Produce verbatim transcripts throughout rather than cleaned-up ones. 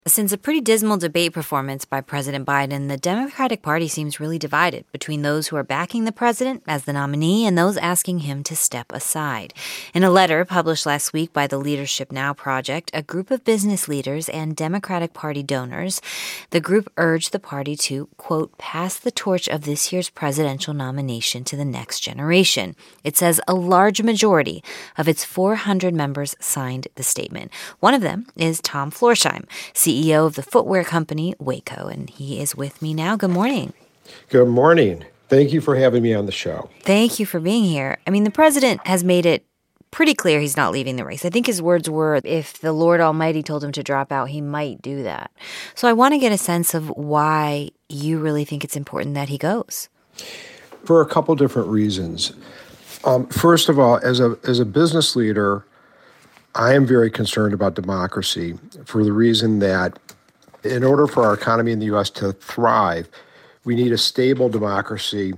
Since a pretty dismal debate performance by President Biden, the Democratic Party seems really divided between those who are backing the president as the nominee and those asking him to step aside. In a letter published last week by the Leadership Now Project, a group of business leaders and Democratic Party donors, the group urged the party to, quote, pass the torch of this year's presidential nomination to the next generation. It says a large majority of its four hundred members signed the statement. One of them is Tom Florsheim, C E O of the footwear company Wayco, and he is with me now. Good morning. Good morning. Thank you for having me on the show. Thank you for being here. I mean, the president has made it pretty clear he's not leaving the race. I think his words were, if the Lord Almighty told him to drop out, he might do that. So I want to get a sense of why you really think it's important that he goes. For a couple different reasons. Um, first of all, as a as a business leader, I am very concerned about democracy for the reason that in order for our economy in the U S to thrive, we need a stable democracy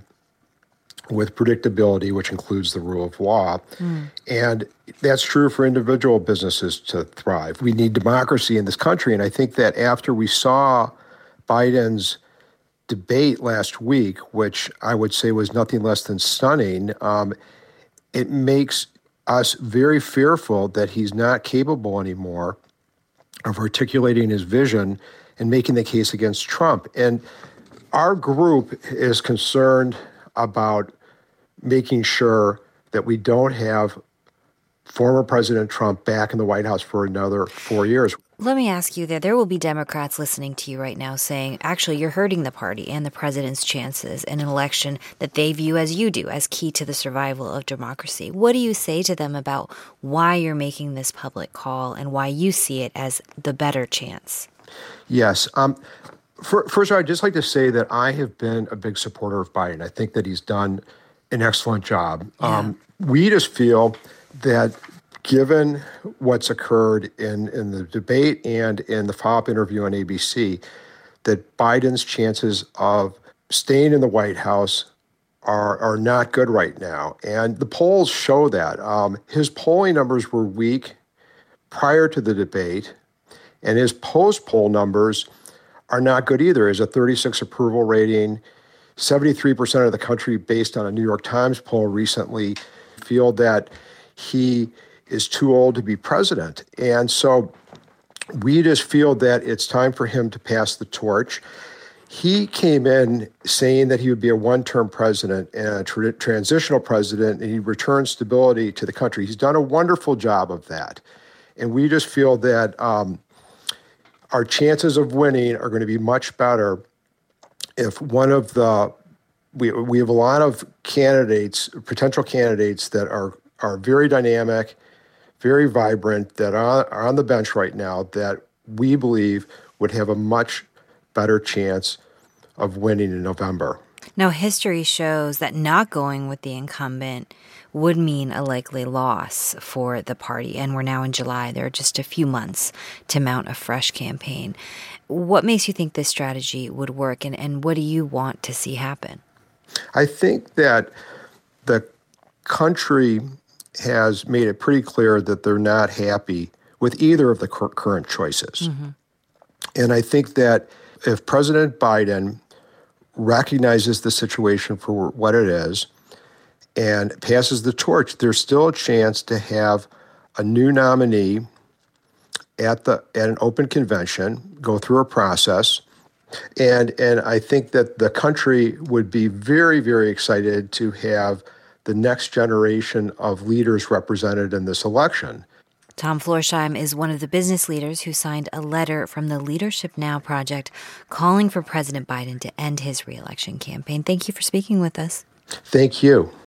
with predictability, which includes the rule of law. Mm. And that's true for individual businesses to thrive. We need democracy in this country. And I think that after we saw Biden's debate last week, which I would say was nothing less than stunning, um, it makes us very fearful that he's not capable anymore of articulating his vision and making the case against Trump. And our group is concerned about making sure that we don't have former President Trump back in the White House for another four years. Let me ask you there. There will be Democrats listening to you right now saying, actually, you're hurting the party and the president's chances in an election that they view as you do, as key to the survival of democracy. What do you say to them about why you're making this public call and why you see it as the better chance? Yes. Um, for, first of all, I'd just like to say that I have been a big supporter of Biden. I think that he's done an excellent job. Yeah. Um, we just feel that given what's occurred in, in the debate and in the follow-up interview on A B C, that Biden's chances of staying in the White House are, are not good right now. And the polls show that. Um, his polling numbers were weak prior to the debate, and his post-poll numbers are not good either. He has a thirty-six approval rating. seventy-three percent of the country, based on a New York Times poll recently, feel that he is too old to be president. And so we just feel that it's time for him to pass the torch. He came in saying that he would be a one-term president and a tra- transitional president, and he'd return stability to the country. He's done a wonderful job of that. And we just feel that um, our chances of winning are going to be much better if one of the, we we have a lot of candidates, potential candidates that are are very dynamic, very vibrant, that are, are on the bench right now that we believe would have a much better chance of winning in November. Now, history shows that not going with the incumbent would mean a likely loss for the party. And we're now in July. There are just a few months to mount a fresh campaign. What makes you think this strategy would work, and, and what do you want to see happen? I think that the country has made it pretty clear that they're not happy with either of the cur- current choices. Mm-hmm. And I think that if President Biden recognizes the situation for what it is and passes the torch, there's still a chance to have a new nominee at the at an open convention, go through a process. And and I think that the country would be very, very excited to have the next generation of leaders represented in this election. Tom Florsheim is one of the business leaders who signed a letter from the Leadership Now Project calling for President Biden to end his reelection campaign. Thank you for speaking with us. Thank you.